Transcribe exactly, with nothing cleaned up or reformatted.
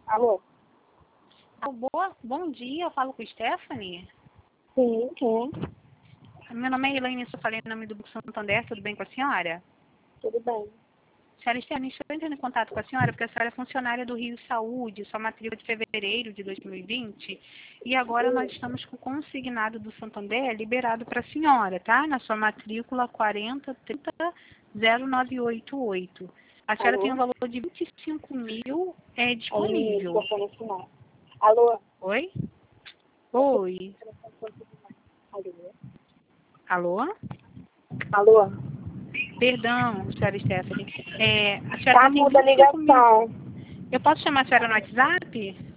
Alô? Ah, boa, bom dia, eu falo com Stephanie. Sim, quem? Meu nome é Elaine, eu falei em nome do Banco Santander, tudo bem com a senhora? Tudo bem. Senhora Stephanie, estou entrando em contato com a senhora porque a senhora é funcionária do Rio Saúde, sua matrícula de fevereiro de dois mil e vinte, e agora nós estamos com o consignado do Santander liberado para a senhora, tá? Na sua matrícula quarenta trinta zero nove oito oito. A senhora Alô? tem um valor de vinte e cinco mil é, disponível. Alô? Oi? Oi? Alô? Alô? Alô? Perdão, senhora Stephanie. É, a senhora Tá tem muda a vinte e cinco mil. ligação. Eu posso chamar a senhora no WhatsApp?